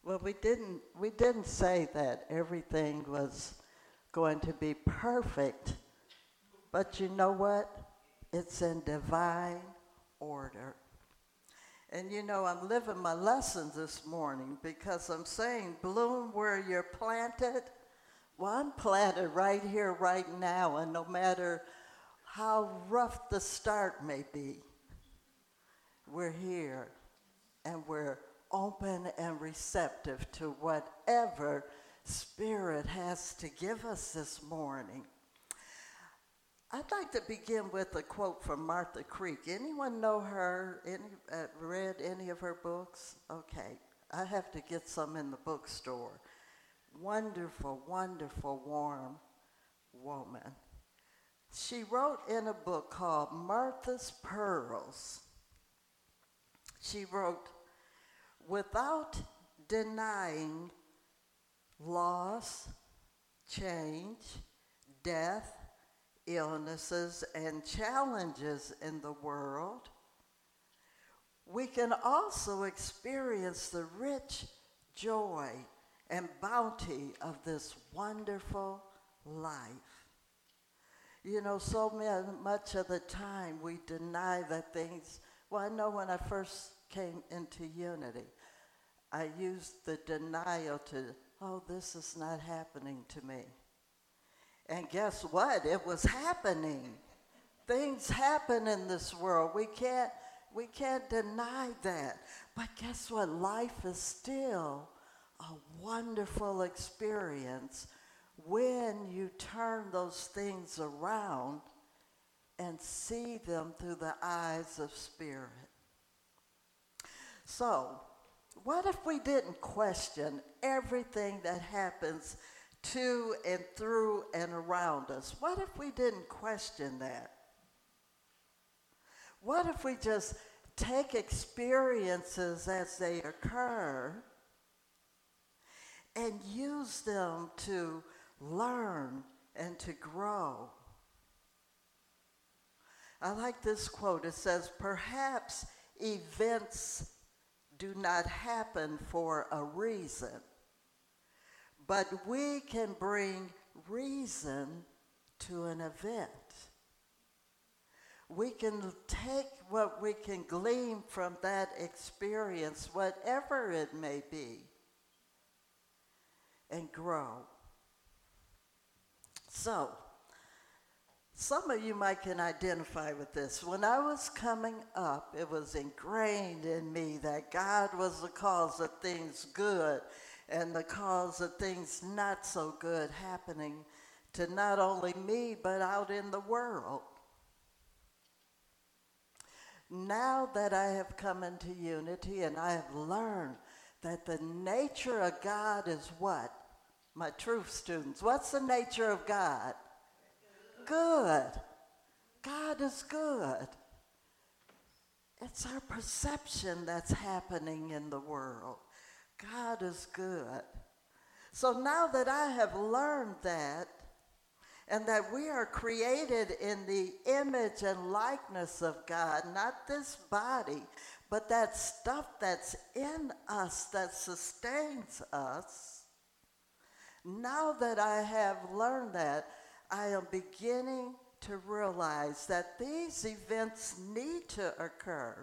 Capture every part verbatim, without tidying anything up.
Well, we didn't we didn't say that everything was going to be perfect, but you know what? It's in divine order. And you know, I'm living my lessons this morning because I'm saying bloom where you're planted. Well, I'm planted right here, right now, and no matter how rough the start may be, we're here and we're open and receptive to whatever Spirit has to give us this morning. I'd like to begin with a quote from Martha Creek. Anyone know her? Any uh, read any of her books? Okay, I have to get some in the bookstore. Wonderful, wonderful, warm woman. She wrote in a book called Martha's Pearls. She wrote, without denying loss, change, death, illnesses, and challenges in the world, we can also experience the rich joy and bounty of this wonderful life. You know, so much of the time we deny that things. Well, I know when I first came into Unity, I used the denial to, oh, this is not happening to me. And guess what? It was happening. Things happen in this world. We can't, we can't deny that. But guess what? Life is still a wonderful experience when you turn those things around and see them through the eyes of Spirit. So, what if we didn't question everything that happens to and through and around us? What if we didn't question that? What if we just take experiences as they occur and use them to learn and to grow? I like this quote. It says, perhaps events do not happen for a reason, but we can bring reason to an event. We can take what we can glean from that experience, whatever it may be, and grow. So, some of you might can identify with this. When I was coming up, it was ingrained in me that God was the cause of things good and the cause of things not so good happening to not only me, but out in the world. Now that I have come into Unity and I have learned that the nature of God is what? My truth students, what's the nature of God? Good. God is good. It's our perception that's happening in the world. God is good. So now that I have learned that, and that we are created in the image and likeness of God, not this body, but that stuff that's in us that sustains us, now that I have learned that, I am beginning to realize that these events need to occur.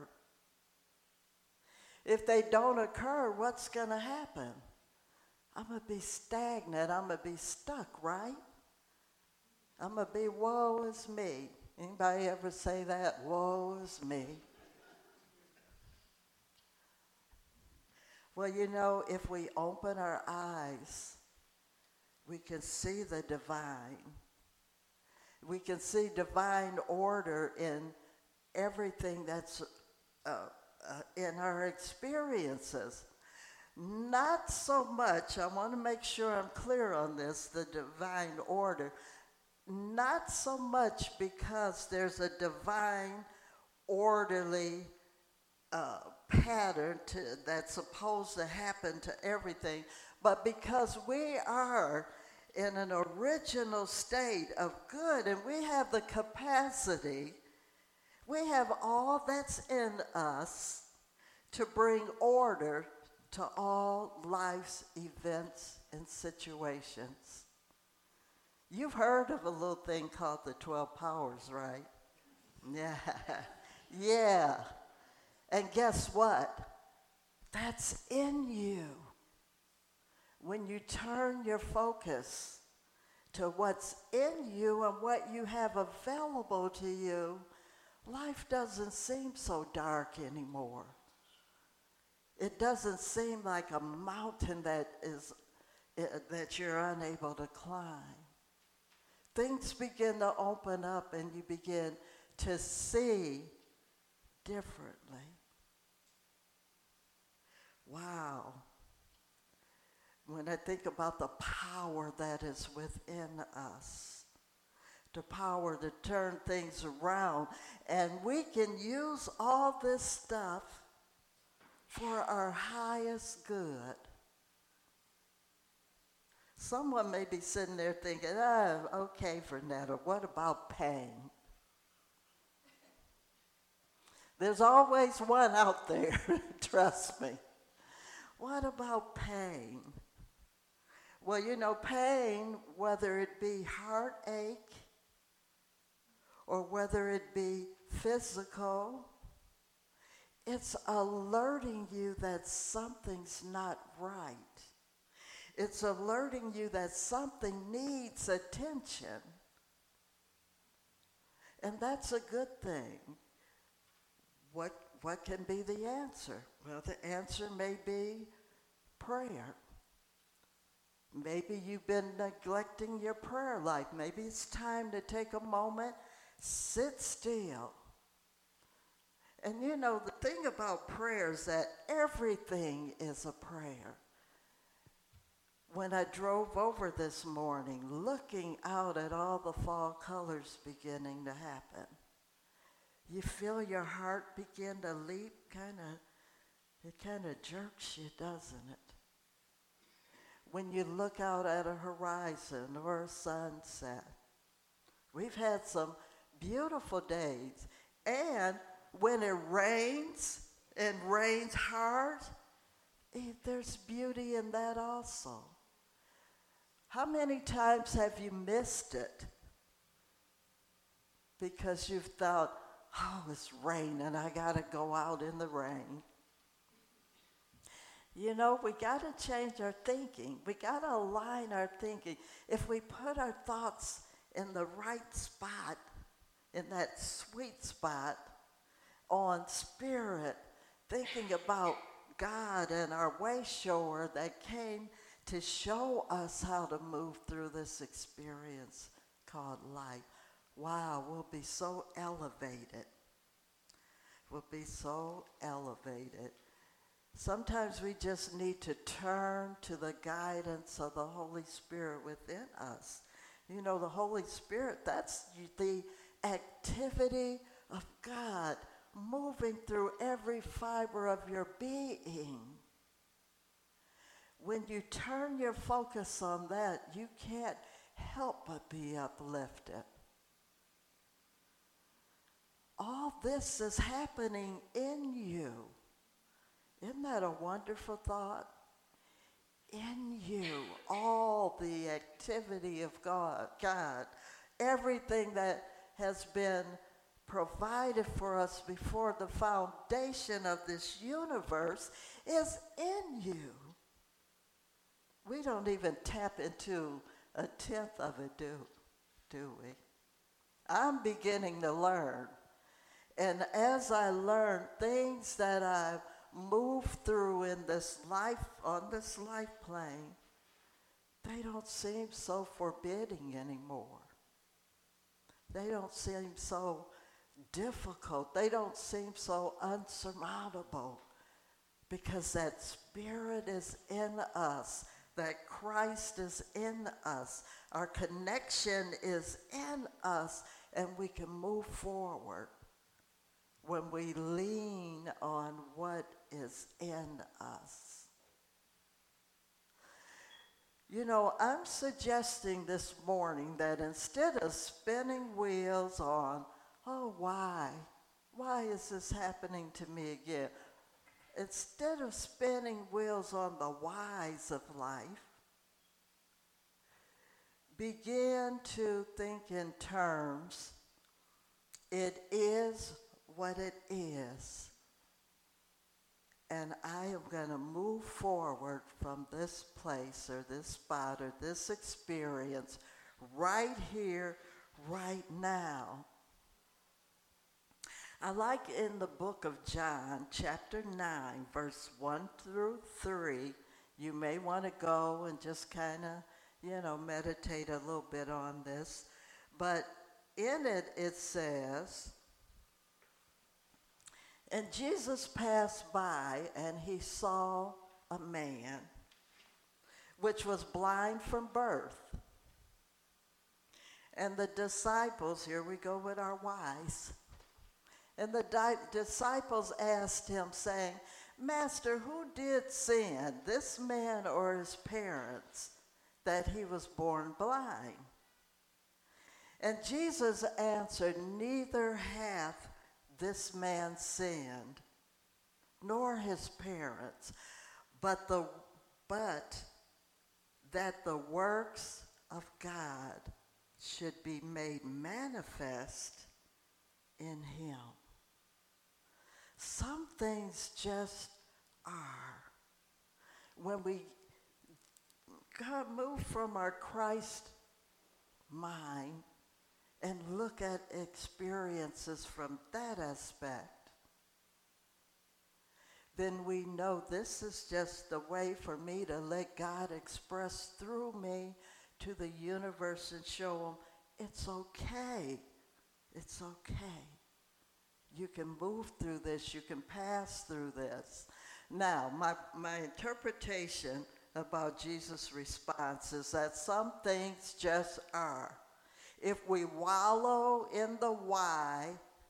If they don't occur, what's going to happen? I'm going to be stagnant. I'm going to be stuck, right? I'm going to be, woe is me. Anybody ever say that? Woe is me. Well, you know, if we open our eyes, we can see the divine. We can see divine order in everything that's uh, uh, in our experiences. Not so much, I want to make sure I'm clear on this, the divine order. Not so much because there's a divine, orderly uh, pattern to, that's supposed to happen to everything, but because we are in an original state of good, and we have the capacity, we have all that's in us to bring order to all life's events and situations. You've heard of a little thing called the twelve powers, right? Yeah. Yeah. And guess what? That's in you. When you turn your focus to what's in you and what you have available to you, life doesn't seem so dark anymore. It doesn't seem like a mountain that is uh, that you're unable to climb. Things begin to open up and you begin to see differently. Wow. When I think about the power that is within us, the power to turn things around, and we can use all this stuff for our highest good. Someone may be sitting there thinking, oh, okay, Vernetta, what about pain? There's always one out there, trust me. What about pain? Well, you know, pain, whether it be heartache or whether it be physical, it's alerting you that something's not right. It's alerting you that something needs attention. And that's a good thing. What, what can be the answer? Well, the answer may be prayer. Maybe you've been neglecting your prayer life. Maybe it's time to take a moment, sit still. And you know, the thing about prayer is that everything is a prayer. When I drove over this morning, looking out at all the fall colors beginning to happen, you feel your heart begin to leap, kind of, it kind of jerks you, doesn't it? When you look out at a horizon or a sunset. We've had some beautiful days. And when it rains, and rains hard, eh, there's beauty in that also. How many times have you missed it because you've thought, oh, it's raining, I got to go out in the rain? You know, we got to change our thinking. We got to align our thinking. If we put our thoughts in the right spot, in that sweet spot, on spirit, thinking about God and our way shower that came to show us how to move through this experience called life. Wow, we'll be so elevated. We'll be so elevated. Sometimes we just need to turn to the guidance of the Holy Spirit within us. You know, the Holy Spirit, that's the activity of God moving through every fiber of your being. When you turn your focus on that, you can't help but be uplifted. All this is happening in you. Isn't that a wonderful thought? In you, all the activity of God, God, everything that has been provided for us before the foundation of this universe is in you. We don't even tap into a tenth of it, do, do we? I'm beginning to learn. And as I learn things that I've moved through in this life, on this life plane, they don't seem so forbidding anymore. They don't seem so difficult. They don't seem so unsurmountable because that Spirit is in us, that Christ is in us, our connection is in us, and we can move forward when we lean on what is in us. You know, I'm suggesting this morning that instead of spinning wheels on, oh, why? Why is this happening to me again? Instead of spinning wheels on the whys of life, begin to think in terms, it is what it is. And I am going to move forward from this place or this spot or this experience right here, right now. I like in the book of John, chapter nine, verse one through three, you may want to go and just kind of, you know, meditate a little bit on this. But in it, it says, and Jesus passed by, and he saw a man which was blind from birth. And the disciples, here we go with our whys. And the di- disciples asked him, saying, Master, who did sin, this man or his parents, that he was born blind? And Jesus answered, neither hath this man sinned, nor his parents, but the but that the works of God should be made manifest in him. Some things just are. When we God move from our Christ mind and look at experiences from that aspect, then we know this is just the way for me to let God express through me to the universe and show them it's okay. It's okay. You can move through this. You can pass through this. Now, my, my interpretation about Jesus' response is that some things just are. If we wallow in the why,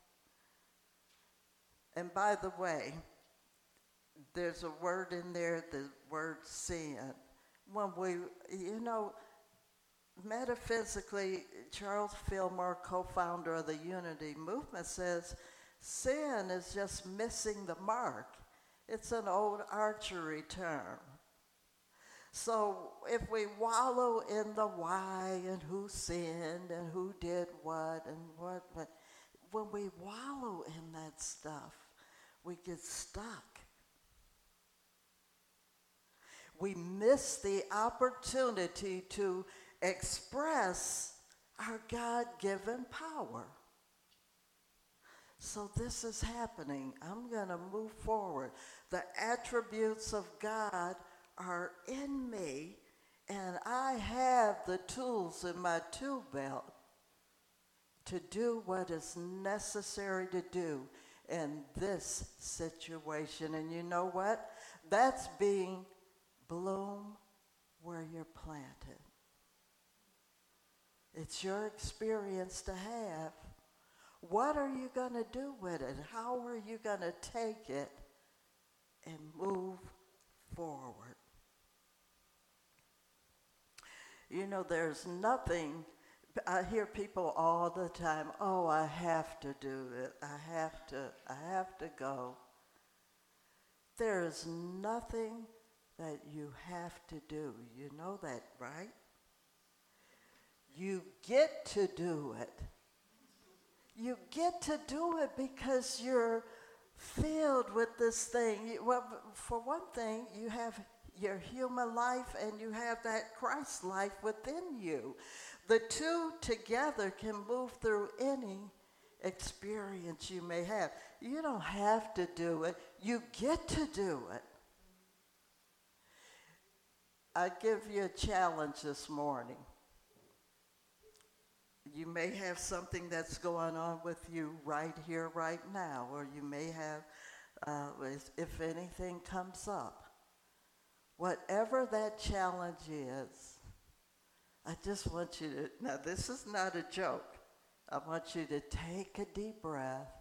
and by the way, there's a word in there, the word sin. When we, you know, metaphysically, Charles Fillmore, co-founder of the Unity Movement, says sin is just missing the mark. It's an old archery term. So if we wallow in the why and who sinned and who did what and what, but when we wallow in that stuff, we get stuck. We miss the opportunity to express our God-given power. So this is happening. I'm going to move forward. The attributes of God are in me, and I have the tools in my tool belt to do what is necessary to do in this situation. And you know what? That's being bloom where you're planted. It's your experience to have. What are you going to do with it? How are you going to take it and move forward? You know, there's nothing, I hear people all the time, oh, I have to do it. I have to, I have to go. There is nothing that you have to do. You know that, right? You get to do it. You get to do it because you're filled with this thing. Well, for one thing, you have your human life and you have that Christ life within you. The two together can move through any experience you may have. You don't have to do it. You get to do it. I give you a challenge this morning. You may have something that's going on with you right here, right now, or you may have, uh, if anything comes up. Whatever that challenge is, I just want you to, now this is not a joke. I want you to take a deep breath,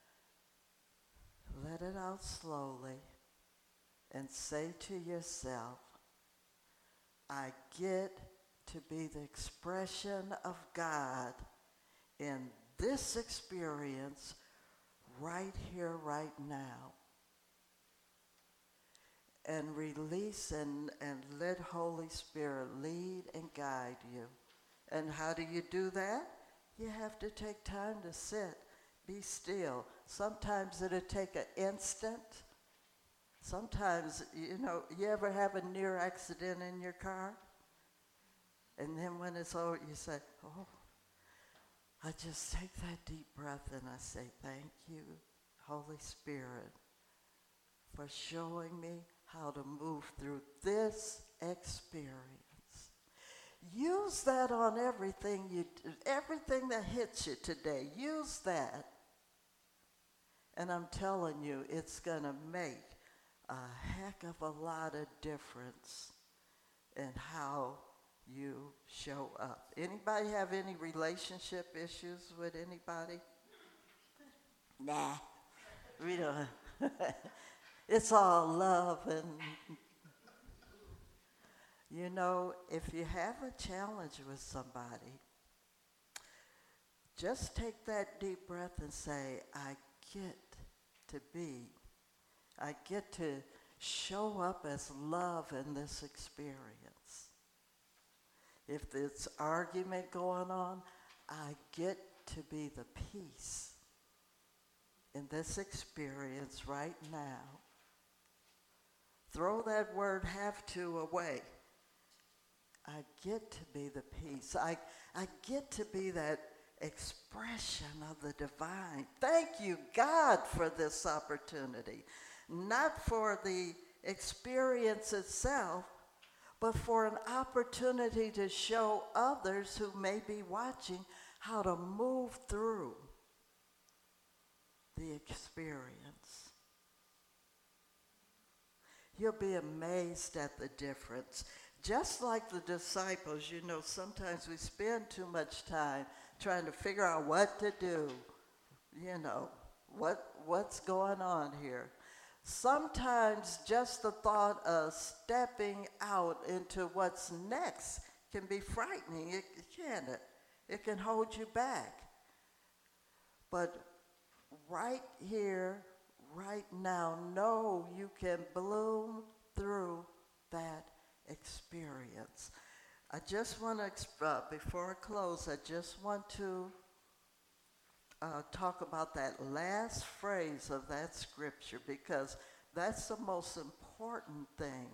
let it out slowly, and say to yourself, I get to be the expression of God in this experience right here, right now. and release and, and let Holy Spirit lead and guide you. And how do you do that? You have to take time to sit, be still. Sometimes it'll take an instant. Sometimes, you know, you ever have a near accident in your car? And then when it's over, you say, oh, I just take that deep breath and I say, thank you, Holy Spirit, for showing me how to move through this experience. Use that on everything you do, everything that hits you today. Use that. And I'm telling you, it's going to make a heck of a lot of difference in how you show up. Anybody have any relationship issues with anybody? Nah, we don't. It's all love. And you know, if you have a challenge with somebody, just take that deep breath and say, I get to be, I get to show up as love in this experience. If there's argument going on, I get to be the peace in this experience right now. Throw that word have to away. I get to be the peace. I, I get to be that expression of the divine. Thank you, God, for this opportunity. Not for the experience itself, but for an opportunity to show others who may be watching how to move through the experience. You'll be amazed at the difference. Just like the disciples, you know, sometimes we spend too much time trying to figure out what to do, you know, what what's going on here. Sometimes just the thought of stepping out into what's next can be frightening, it, can it? It can hold you back. But right here, right now, know you can bloom through that experience. I just want to, uh, before I close, I just want to uh, talk about that last phrase of that scripture, because that's the most important thing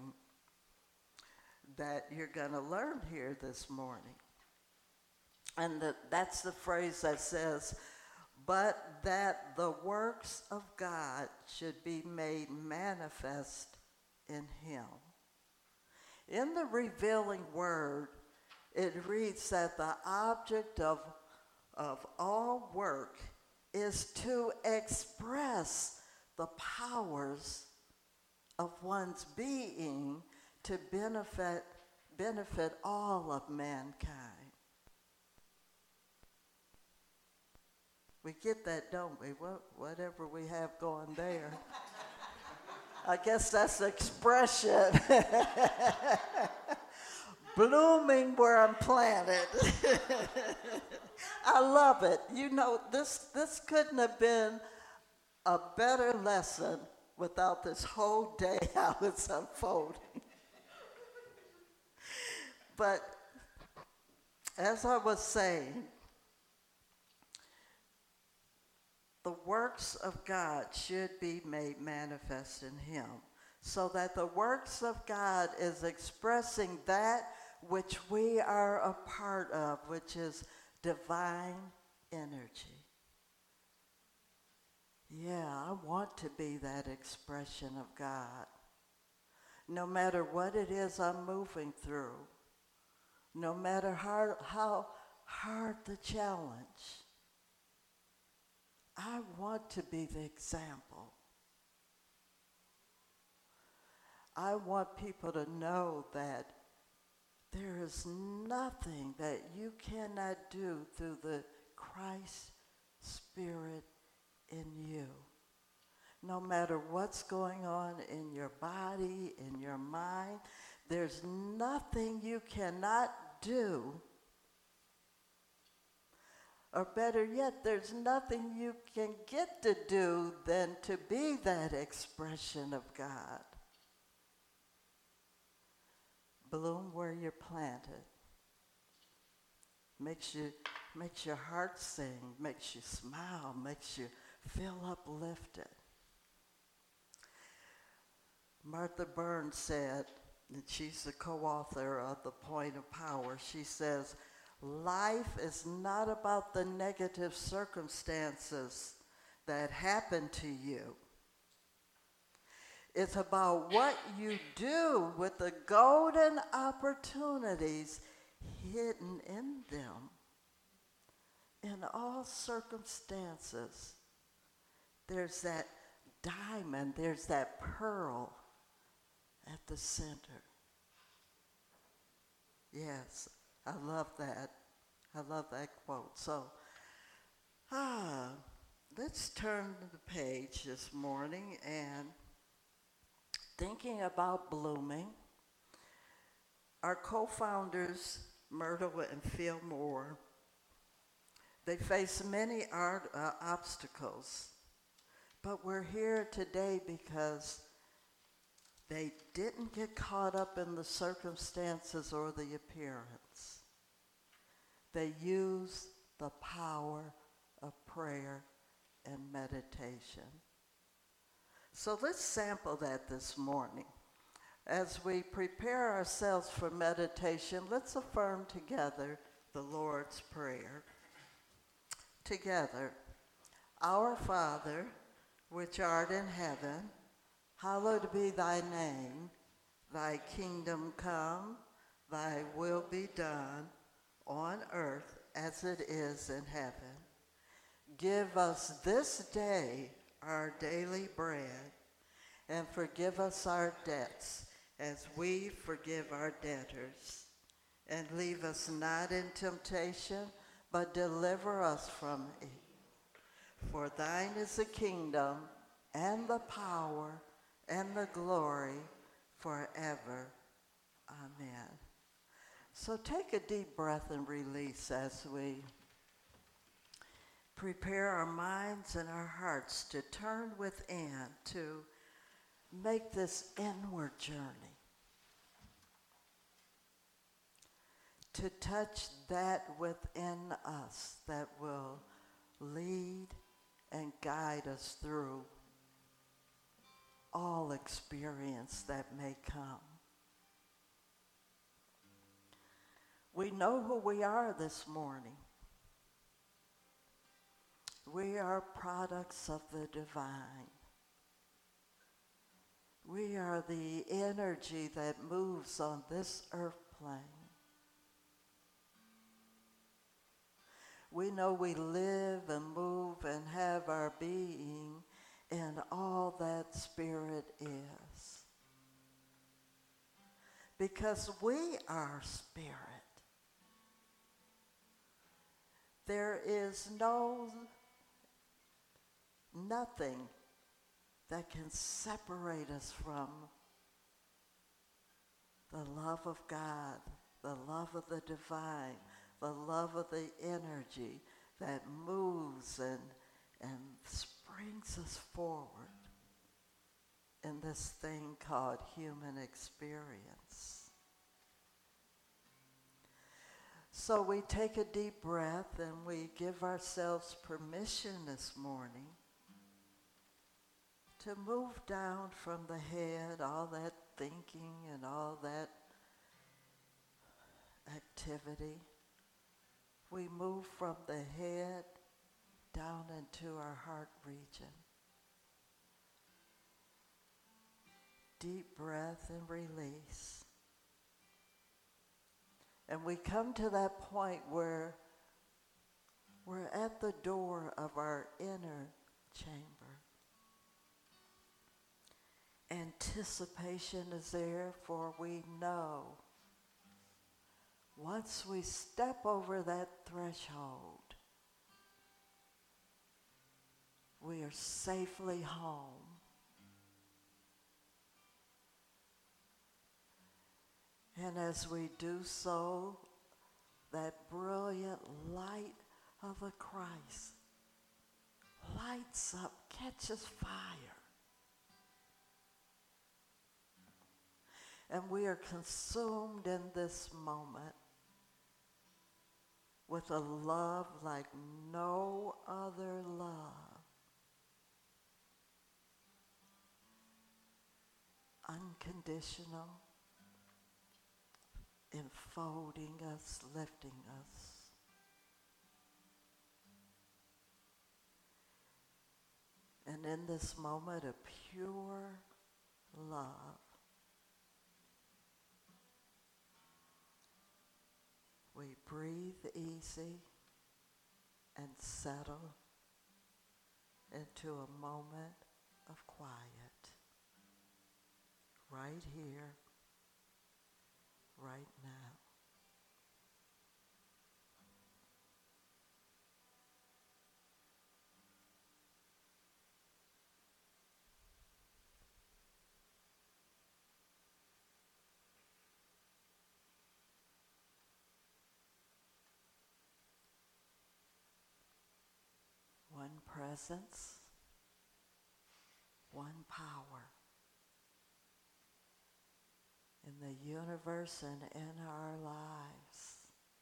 that you're going to learn here this morning. And the, that's the phrase that says, but that the works of God should be made manifest in him. In the revealing word, it reads that the object of, of all work is to express the powers of one's being to benefit, benefit all of mankind. We get that, don't we? What, whatever we have going there. I guess that's the expression. Blooming where I'm planted. I love it. You know, this, this couldn't have been a better lesson without this whole day how it's unfolding. But as I was saying, the works of God should be made manifest in him, so that the works of God is expressing that which we are a part of, which is divine energy. Yeah, I want to be that expression of God. No matter what it is I'm moving through, no matter how, how hard the challenge, I want to be the example. I want people to know that there is nothing that you cannot do through the Christ Spirit in you. No matter what's going on in your body, in your mind, there's nothing you cannot do. Or better yet, there's nothing you can get to do than to be that expression of God. bloom where you're planted. Makes you, makes your heart sing, makes you smile, makes you feel uplifted. Martha Burns said, and she's the co-author of The Point of Power, she says, life is not about the negative circumstances that happen to you. It's about what you do with the golden opportunities hidden in them. In all circumstances, there's that diamond, there's that pearl at the center. Yes, I love that. I love that quote. So, ah, let's turn to the page this morning and thinking about blooming. Our co-founders, Myrtle and Phil Moore, they face many art, uh, obstacles, but we're here today because they didn't get caught up in the circumstances or the appearance. They used the power of prayer and meditation. So let's sample that this morning. As we prepare ourselves for meditation, let's affirm together the Lord's Prayer. Together, Our Father, which art in heaven, hallowed be thy name. Thy kingdom come, thy will be done on earth as it is in heaven. Give us this day our daily bread, and forgive us our debts as we forgive our debtors. And leave us not in temptation, but deliver us from evil. For thine is the kingdom, and the power, and the glory, forever. Amen. So take a deep breath and release as we prepare our minds and our hearts to turn within, to make this inward journey, to touch that within us that will lead and guide us through all experience that may come. We know who we are this morning. We are products of the divine. We are the energy that moves on this earth plane. We know we live and move and have our being in all that Spirit is. Because we are Spirit. There is no, nothing that can separate us from the love of God, the love of the divine, the love of the energy that moves and, and springs us forward in this thing called human experience. So we take a deep breath and we give ourselves permission this morning to move down from the head, all that thinking and all that activity. We move from the head down into our heart region. Deep breath and release. And we come to that point where we're at the door of our inner chamber. Anticipation is there, for we know once we step over that threshold, we are safely home. And as we do so, that brilliant light of the Christ lights up, catches fire. And we are consumed in this moment with a love like no other love. Unconditional, enfolding us, lifting us. And in this moment of pure love, we breathe easy and settle into a moment of quiet. Right here, right now. One presence, one power in the universe and in our lives.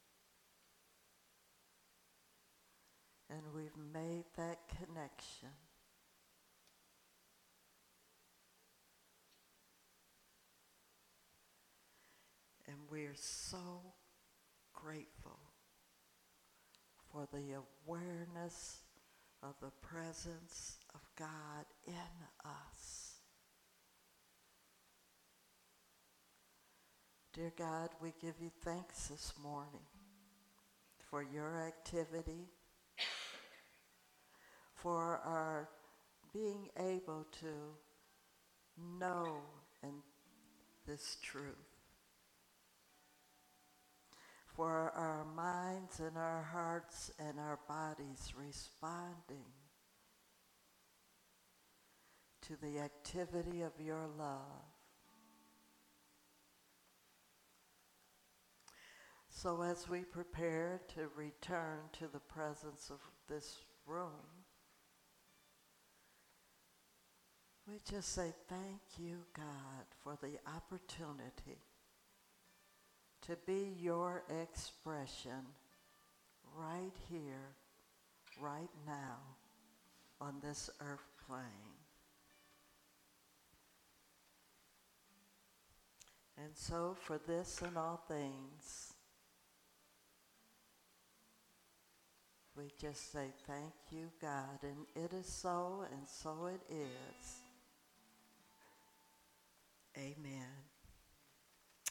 And we've made that connection. And we're so grateful for the awareness of the presence of God in us. Dear God, we give you thanks this morning for your activity, for our being able to know and this truth, for our minds and our hearts and our bodies responding to the activity of your love. So as we prepare to return to the presence of this room, we just say thank you, God, for the opportunity to be your expression right here, right now, on this earth plane. And so for this and all things, we just say thank you, God, and it is so, and so it is. Amen.